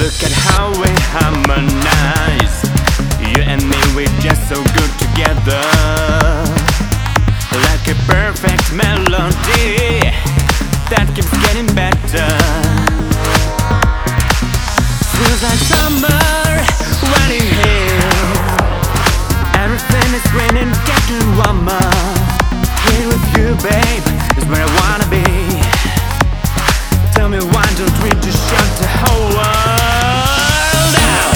Look at how we harmonize. You and me, we're just so good together. Like a perfect melody that keeps getting better. Feels like summer when you're here. Everything is green and getting warmer. Here with you, babe, is where I wanna be. Tell me why don't we just shut the whole world down?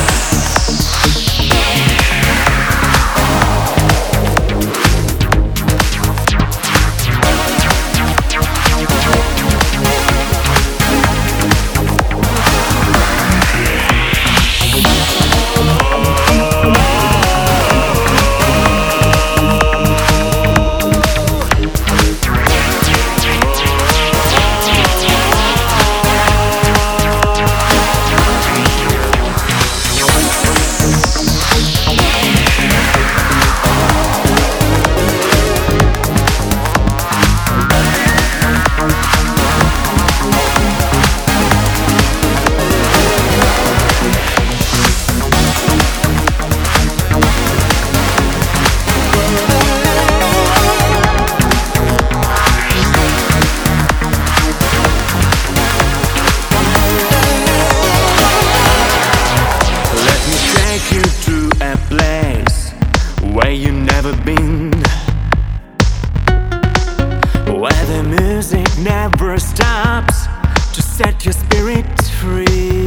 You to a place where you never been, where the music never stops to set your spirit free.